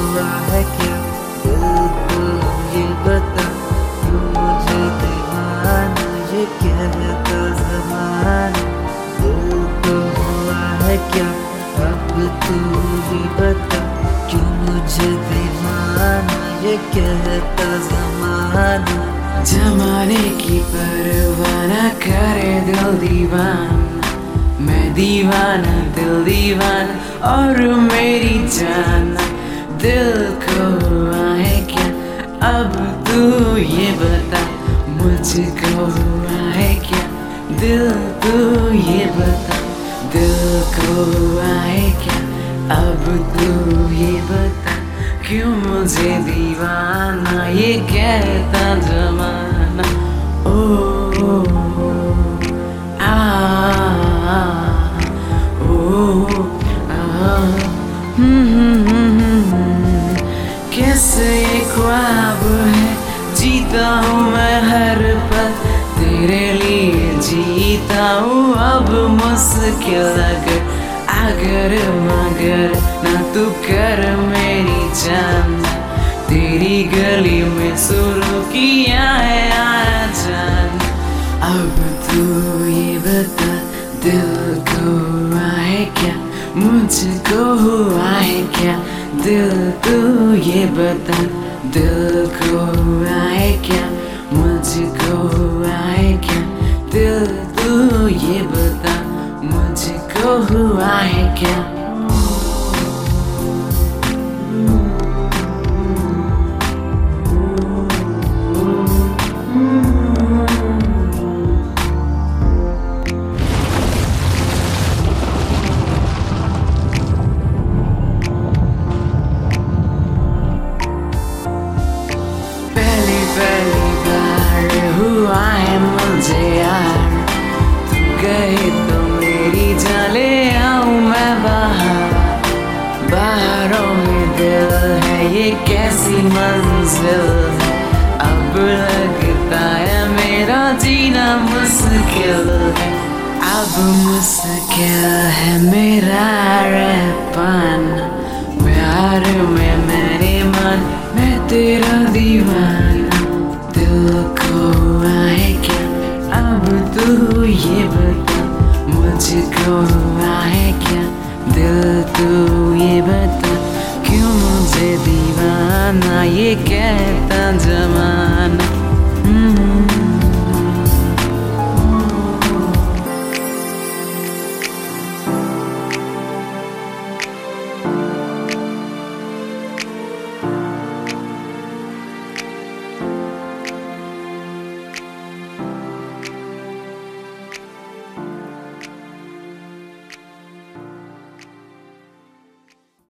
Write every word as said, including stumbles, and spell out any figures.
हुआ है क्या, दिल तो ये बता, क्यों मुझे दीवाना ये कहता ज़माना। दिल तो हुआ है क्या, अब तू ही बता, क्यों मुझे दीवाना ये कहता ज़माना। जमाने की परवाह न करे दिल दीवाना, मैं दीवाना दिल दीवाना और मेरी जान। दिल को हुआ है क्या, अब तू ये बता, मुझको हुआ है क्या, दिल तू ये बता। दिल को हुआ है क्या, अब तू ये बता, क्यों मुझे दीवाना ये कहता ज़माना। ओ, ओ, ओ आ, आ, ओ, आ, कैसे ये ख्वाब है, जीता हूँ मैं हर पल, तेरे लिए जीता हूँ अब मुश्किल अगर अगर मगर ना तू कर मेरी जान। तेरी गली में शुरू किया है आया जान। अब तू ये बता, दिल को हुआ है क्या, मुझको हुआ है क्या, दिल तू ये बता। दिल को हुआ है क्या, मुझको हुआ है क्या, दिल तू ये बता, मुझको हुआ है क्या। पहली पहली बार हुआ है मुझे यार, तू कहे तो मेरी जाले आऊं मैं बाहर। बाहरों में दिल है ये कैसी मंजिल है, अब लगता है मेरा जीना मुश्किल है। अब मुश्किल है मेरा रह पाना, प्यार में मेरे मन मैं तेरा दीवाना। दिल को हुआ है क्या, अब तू ये बता, मुझको हुआ है क्या, दिल तू ये बता, क्यों मुझे दीवाना ये कहता ज़माना।